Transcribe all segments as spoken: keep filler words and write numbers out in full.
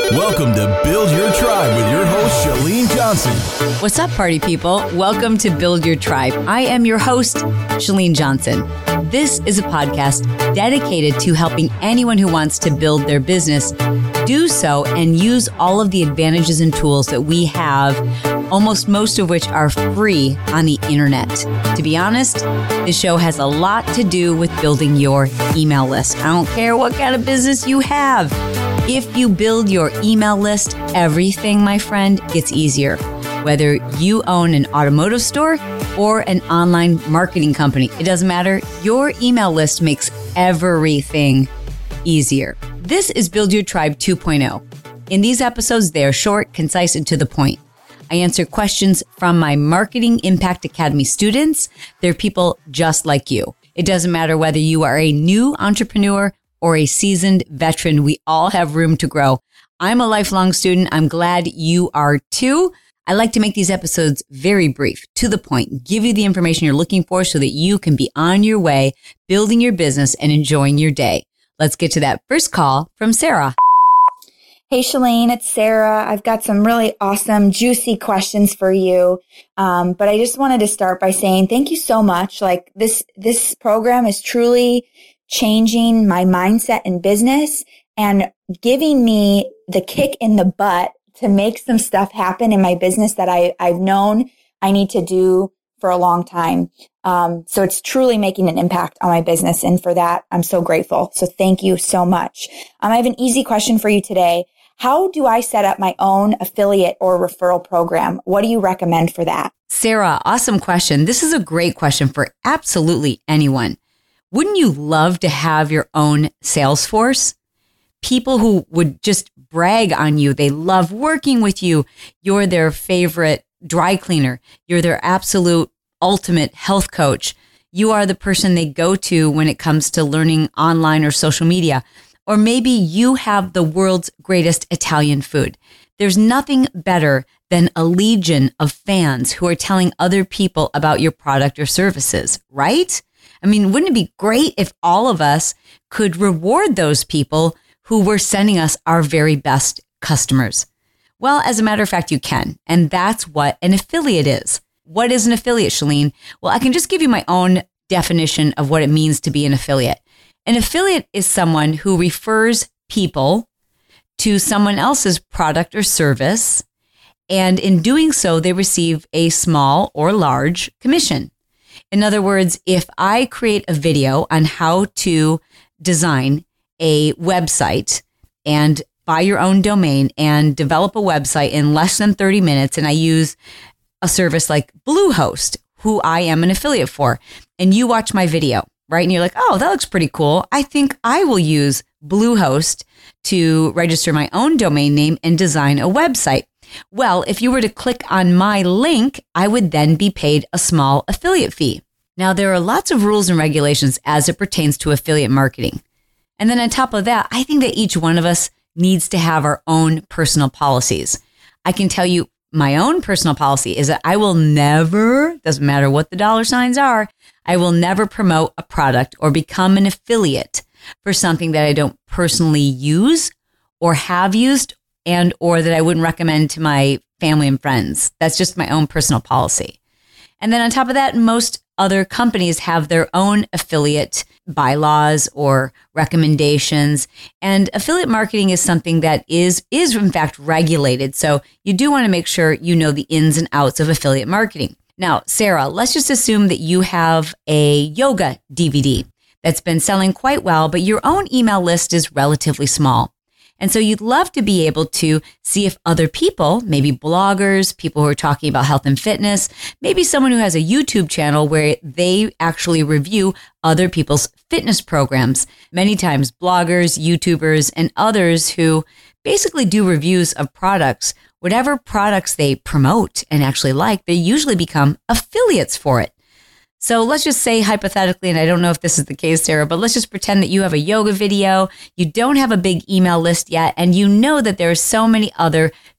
Welcome to Build Your Tribe with your host, Chalene Johnson. What's up, party people? Welcome to Build Your Tribe. I am your host, Chalene Johnson. This is a podcast dedicated to helping anyone who wants to build their business do so and use all of the advantages and tools that we have, almost most of which are free on the internet. To be honest, this show has a lot to do with building your email list. I don't care what kind of business you have. If you build your email list, everything, my friend, gets easier. Whether you own an automotive store or an online marketing company, it doesn't matter. Your email list makes everything easier. This is Build Your Tribe two point oh. In these episodes, they are short, concise, and to the point. I answer questions from my Marketing Impact Academy students. They're people just like you. It doesn't matter whether you are a new entrepreneur or a seasoned veteran. We all have room to grow. I'm a lifelong student. I'm glad you are too. I like to make these episodes very brief, to the point, give you the information you're looking for so that you can be on your way, building your business and enjoying your day. Let's get to that first call from Sarah. Hey, Chalene, it's Sarah. I've got some really awesome, juicy questions for you. Um, but I just wanted to start by saying thank you so much. Like this, this program is truly changing my mindset in business and giving me the kick in the butt to make some stuff happen in my business that I, I've known I need to do for a long time. Um, so it's truly making an impact on my business. And for that, I'm so grateful. So thank you so much. Um, I have an easy question for you today. How do I set up my own affiliate or referral program? What do you recommend for that? Sarah, awesome question. This is a great question for absolutely anyone. Wouldn't you love to have your own sales force? People who would just brag on you. They love working with you. You're their favorite dry cleaner. You're their absolute ultimate health coach. You are the person they go to when it comes to learning online or social media. Or maybe you have the world's greatest Italian food. There's nothing better than a legion of fans who are telling other people about your product or services, right? I mean, wouldn't it be great if all of us could reward those people who were sending us our very best customers? Well, as a matter of fact, you can. And that's what an affiliate is. What is an affiliate, Chalene? Well, I can just give you my own definition of what it means to be an affiliate. An affiliate is someone who refers people to someone else's product or service. And in doing so, they receive a small or large commission. In other words, if I create a video on how to design a website and buy your own domain and develop a website in less than thirty minutes, and I use a service like Bluehost, who I am an affiliate for, and you watch my video, right? And you're like, oh, that looks pretty cool. I think I will use Bluehost to register my own domain name and design a website. Well, if you were to click on my link, I would then be paid a small affiliate fee. Now, there are lots of rules and regulations as it pertains to affiliate marketing. And then on top of that, I think that each one of us needs to have our own personal policies. I can tell you my own personal policy is that I will never, doesn't matter what the dollar signs are, I will never promote a product or become an affiliate for something that I don't personally use or have used and or that I wouldn't recommend to my family and friends. That's just my own personal policy. And then on top of that, most other companies have their own affiliate bylaws or recommendations. And affiliate marketing is something that is, is in fact regulated. So you do want to make sure you know the ins and outs of affiliate marketing. Now, Sarah, let's just assume that you have a yoga D V D that's been selling quite well, but your own email list is relatively small. And so you'd love to be able to see if other people, maybe bloggers, people who are talking about health and fitness, maybe someone who has a YouTube channel where they actually review other people's fitness programs. Many times bloggers, YouTubers, and others who basically do reviews of products, whatever products they promote and actually like, they usually become affiliates for it. So let's just say hypothetically, and I don't know if this is the case, Sarah, but let's just pretend that you have a yoga video, you don't have a big email list yet, and you know that there are so many other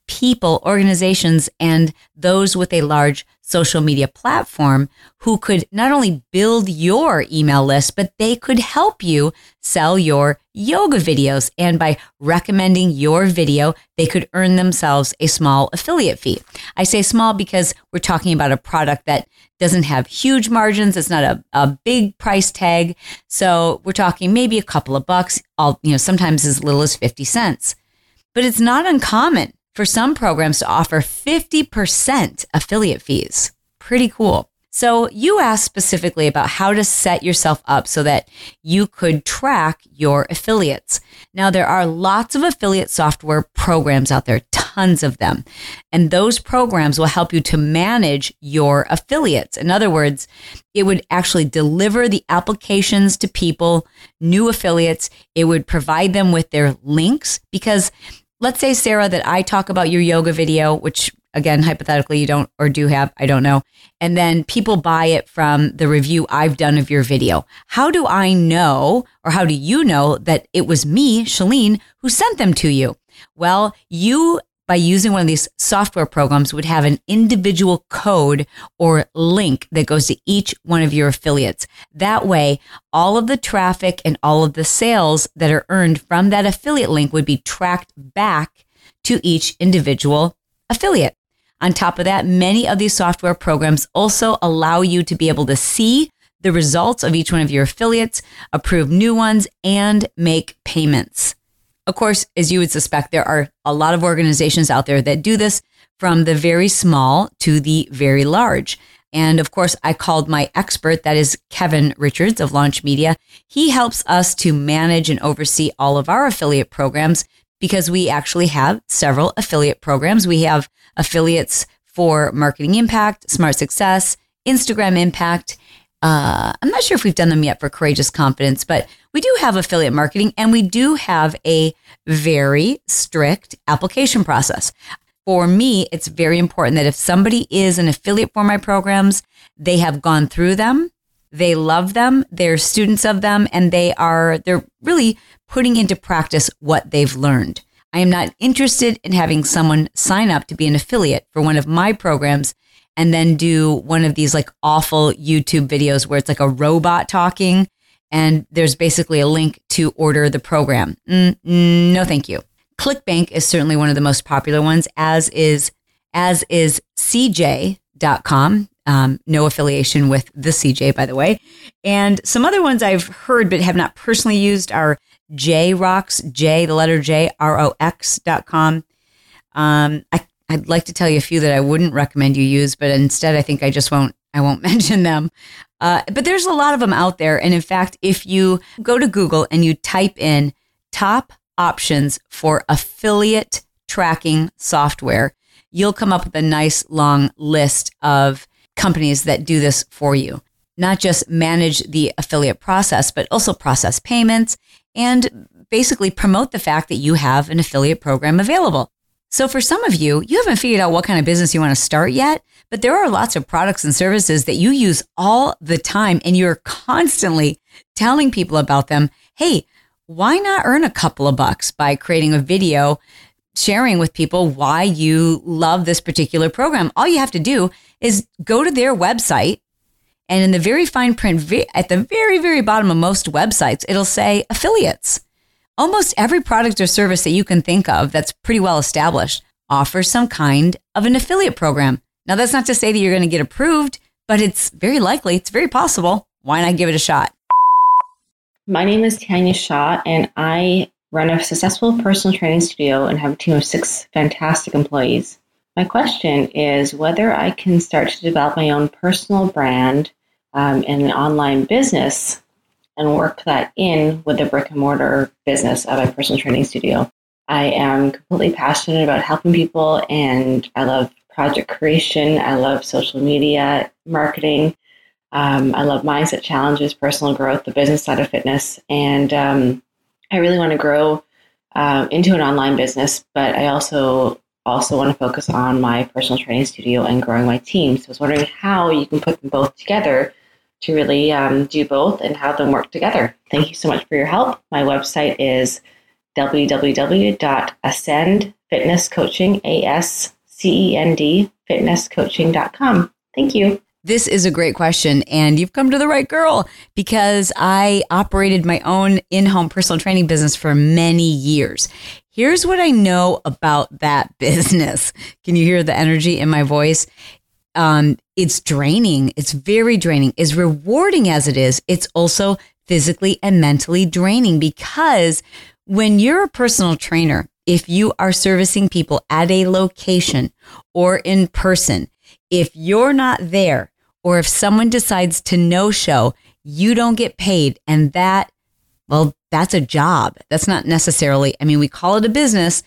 people, organizations, and those with a large social media platform who could not only build your email list, but they could help you sell your yoga videos. And by recommending your video, they could earn themselves a small affiliate fee. I say small because we're talking about a product that doesn't have huge margins. It's not a, a big price tag. So we're talking maybe a couple of bucks, all, you know, sometimes as little as fifty cents. But it's not uncommon for some programs to offer fifty percent affiliate fees. Pretty cool. So you asked specifically about how to set yourself up so that you could track your affiliates. Now, there are lots of affiliate software programs out there, tons of them. And those programs will help you to manage your affiliates. In other words, it would actually deliver the applications to people, new affiliates. It would provide them with their links because let's say, Sarah, that I talk about your yoga video, which again, hypothetically, you don't or do have, I don't know. And then people buy it from the review I've done of your video. How do I know, or how do you know that it was me, Chalene, who sent them to you? Well, you, by using one of these software programs, would have an individual code or link that goes to each one of your affiliates. That way, all of the traffic and all of the sales that are earned from that affiliate link would be tracked back to each individual affiliate. On top of that, many of these software programs also allow you to be able to see the results of each one of your affiliates, approve new ones, and make payments. Of course, as you would suspect, there are a lot of organizations out there that do this from the very small to the very large. And of course, I called my expert, that is Kevin Richards of Launch Media. He helps us to manage and oversee all of our affiliate programs because we actually have several affiliate programs. We have affiliates for Marketing Impact, Smart Success, Instagram Impact. Uh, I'm not sure if we've done them yet for Courageous Confidence, but we do have affiliate marketing and we do have a very strict application process. For me, it's very important that if somebody is an affiliate for my programs, they have gone through them, they love them, they're students of them, and they are, they're really putting into practice what they've learned. I am not interested in having someone sign up to be an affiliate for one of my programs and then do one of these like awful YouTube videos where it's like a robot talking and there's basically a link to order the program. Mm, no, thank you. ClickBank is certainly one of the most popular ones, as is, as is C J dot com. Um, no affiliation with the C J, by the way. And some other ones I've heard but have not personally used are JRox, J, the letter J, R O X dot com. Um, I, I'd like to tell you a few that I wouldn't recommend you use, but instead I think I just won't, I won't mention them. Uh, but there's a lot of them out there. And in fact, if you go to Google and you type in top options for affiliate tracking software, you'll come up with a nice long list of companies that do this for you. Not just manage the affiliate process, but also process payments and basically promote the fact that you have an affiliate program available. So for some of you, you haven't figured out what kind of business you want to start yet, but there are lots of products and services that you use all the time and you're constantly telling people about them. Hey, why not earn a couple of bucks by creating a video sharing with people why you love this particular program? All you have to do is go to their website, and in the very fine print at the very, very bottom of most websites, it'll say affiliates. Almost every product or service that you can think of that's pretty well established offers some kind of an affiliate program. Now, that's not to say that you're going to get approved, but it's very likely, it's very possible. Why not give it a shot? My name is Tanya Shaw, and I run a successful personal training studio and have a team of six fantastic employees. My question is whether I can start to develop my own personal brand um, in an online business and work that in with the brick and mortar business of my personal training studio. I am completely passionate about helping people, and I love project creation. I love social media, marketing. Um, I love mindset challenges, personal growth, the business side of fitness. And um, I really want to grow uh, into an online business, but I also also want to focus on my personal training studio and growing my team. So I was wondering how you can put them both together to really um, do both and have them work together. Thank you so much for your help. My website is w w w dot ascend fitness coaching, A S C E N D, fitness coaching dot com. Thank you. This is a great question, and you've come to the right girl, because I operated my own in-home personal training business for many years. Here's what I know about that business. Can you hear the energy in my voice? Um, it's draining. It's very draining. As rewarding as it is, it's also physically and mentally draining, because when you're a personal trainer, if you are servicing people at a location or in person, if you're not there, or if someone decides to no-show, you don't get paid. And that, well, that's a job. That's not necessarily, I mean, we call it a business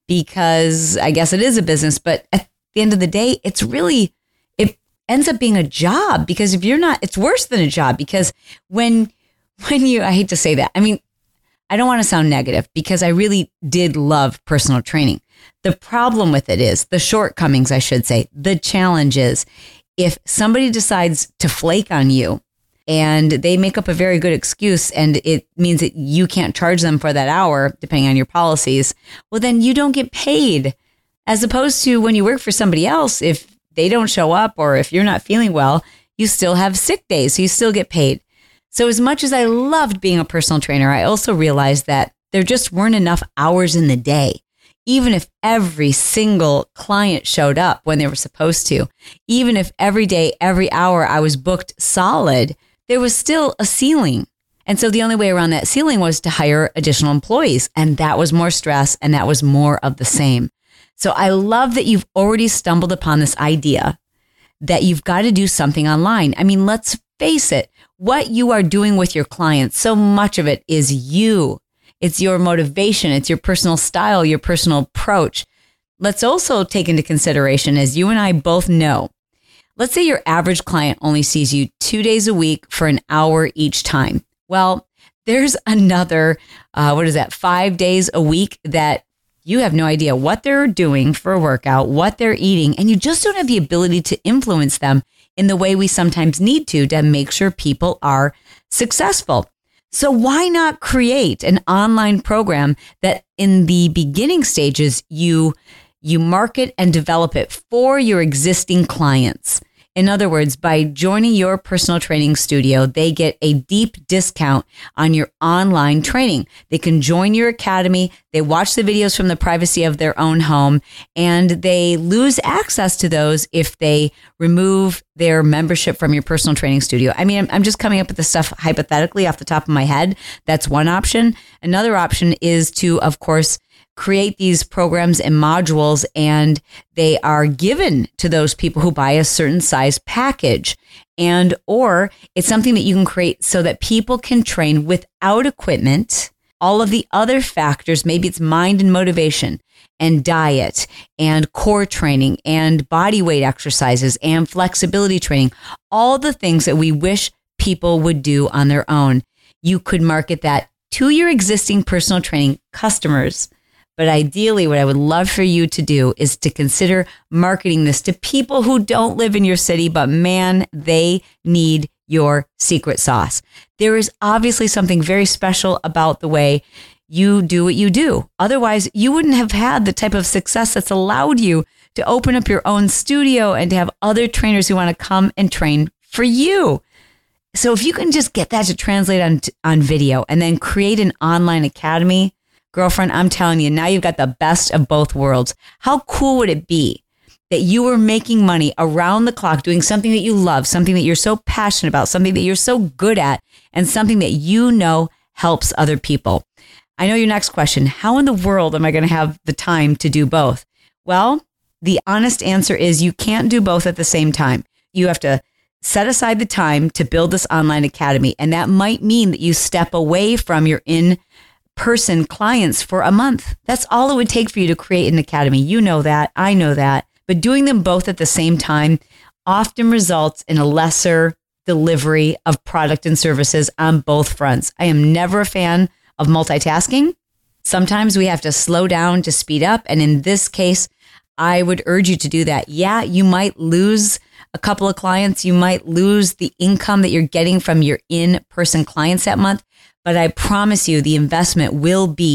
because I guess it is a business, but at the end of the day, it's really, it ends up being a job, because if you're not, it's worse than a job, because when, when you, I hate to say that, I mean, I don't want to sound negative, because I really did love personal training. The problem with it is, the shortcomings, I should say, the challenge is, if somebody decides to flake on you and they make up a very good excuse and it means that you can't charge them for that hour, depending on your policies, well, then you don't get paid. As opposed to when you work for somebody else, if they don't show up or if you're not feeling well, you still have sick days, so you still get paid. So as much as I loved being a personal trainer, I also realized that there just weren't enough hours in the day. Even if every single client showed up when they were supposed to, even if every day, every hour I was booked solid, there was still a ceiling. And so the only way around that ceiling was to hire additional employees. And that was more stress, and that was more of the same. So I love that you've already stumbled upon this idea that you've got to do something online. I mean, let's face it, what you are doing with your clients, so much of it is you. It's your motivation. It's your personal style, your personal approach. Let's also take into consideration, as you and I both know, let's say your average client only sees you two days a week for an hour each time. Well, there's another, uh, what is that, five days a week that you have no idea what they're doing for a workout, what they're eating, and you just don't have the ability to influence them in the way we sometimes need to to make sure people are successful. So why not create an online program that in the beginning stages, you, you market and develop it for your existing clients? In other words, by joining your personal training studio, they get a deep discount on your online training. They can join your academy, they watch the videos from the privacy of their own home, and they lose access to those if they remove their membership from your personal training studio. I mean, I'm just coming up with this stuff hypothetically off the top of my head. That's one option. Another option is to, of course, create these programs and modules, and they are given to those people who buy a certain size package. And or it's something that you can create so that people can train without equipment. All of the other factors, maybe it's mind and motivation and diet and core training and body weight exercises and flexibility training, all the things that we wish people would do on their own. You could market that to your existing personal training customers. But ideally, what I would love for you to do is to consider marketing this to people who don't live in your city, but man, they need your secret sauce. There is obviously something very special about the way you do what you do. Otherwise, you wouldn't have had the type of success that's allowed you to open up your own studio and to have other trainers who want to come and train for you. So if you can just get that to translate on, on video and then create an online academy, girlfriend, I'm telling you, now you've got the best of both worlds. How cool would it be that you were making money around the clock doing something that you love, something that you're so passionate about, something that you're so good at, and something that you know helps other people? I know your next question, how in the world am I going to have the time to do both? Well, the honest answer is you can't do both at the same time. You have to set aside the time to build this online academy, and that might mean that you step away from your in person clients for a month. That's all it would take for you to create an academy. You know that. I know that. But doing them both at the same time often results in a lesser delivery of product and services on both fronts. I am never a fan of multitasking. Sometimes we have to slow down to speed up. And in this case, I would urge you to do that. Yeah, you might lose a couple of clients. You might lose the income that you're getting from your in-person clients that month. But I promise you the investment will be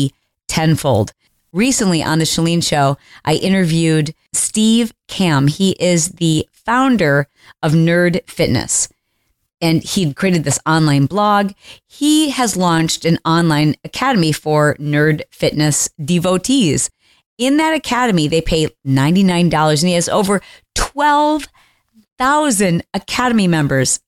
tenfold. Recently on the Chalene Show, I interviewed Steve Kamb. He is the founder of Nerd Fitness, and he created this online blog. He has launched an online academy for Nerd Fitness devotees. In that academy, they pay ninety-nine dollars, and he has over twelve thousand academy members.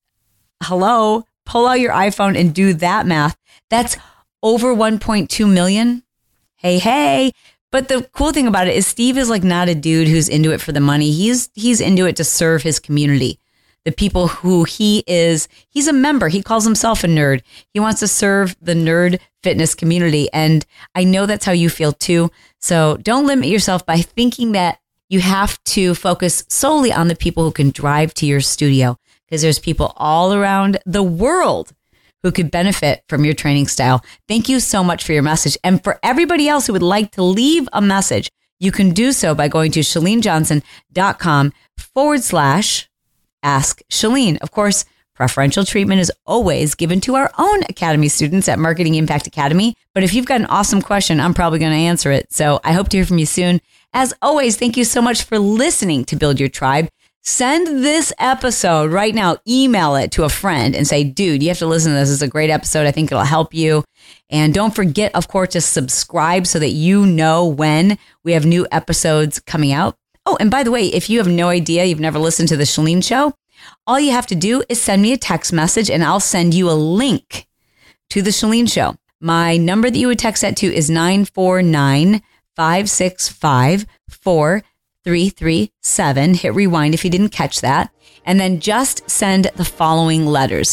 Hello, pull out your iPhone and do that math. That's over one point two million. Hey, hey. But the cool thing about it is Steve is like not a dude who's into it for the money. He's he's into it to serve his community. The people who he is, he's a member. He calls himself a nerd. He wants to serve the nerd fitness community. And I know that's how you feel too. So don't limit yourself by thinking that you have to focus solely on the people who can drive to your studio, because there's people all around the world who could benefit from your training style. Thank you so much for your message. And for everybody else who would like to leave a message, you can do so by going to chalenejohnson.com forward slash ask Chalene. Of course, preferential treatment is always given to our own Academy students at Marketing Impact Academy. But if you've got an awesome question, I'm probably going to answer it. So I hope to hear from you soon. As always, thank you so much for listening to Build Your Tribe. Send this episode right now, email it to a friend and say, dude, you have to listen to this. It's a great episode. I think it'll help you. And don't forget, of course, to subscribe so that you know when we have new episodes coming out. Oh, and by the way, if you have no idea, you've never listened to the Chalene Show, all you have to do is send me a text message and I'll send you a link to the Chalene Show. My number that you would text that to is nine four nine, five six five, four three three seven. Hit rewind if you didn't catch that. And then just send the following letters.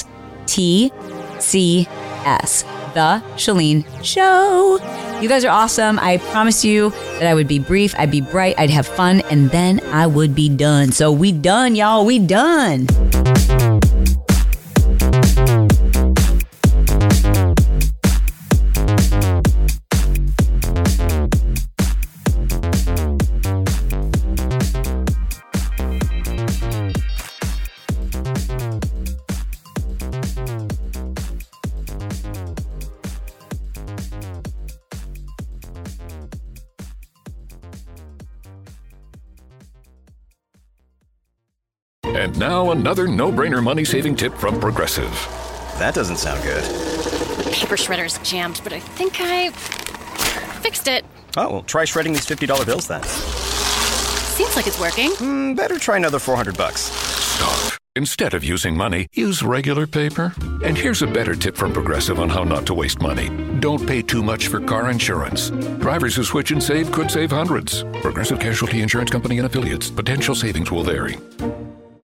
T C S. The Chalene Show. You guys are awesome. I promise you that I would be brief, I'd be bright, I'd have fun, and then I would be done. So we done, y'all. We done. And now another no-brainer money-saving tip from Progressive. That doesn't sound good. The paper shredder is jammed, but I think I fixed it. Oh, well, try shredding these fifty dollar bills then. Seems like it's working. Mm, better try another four hundred bucks. Stop. Instead of using money, use regular paper. And here's a better tip from Progressive on how not to waste money. Don't pay too much for car insurance. Drivers who switch and save could save hundreds. Progressive Casualty Insurance Company and Affiliates. Potential savings will vary.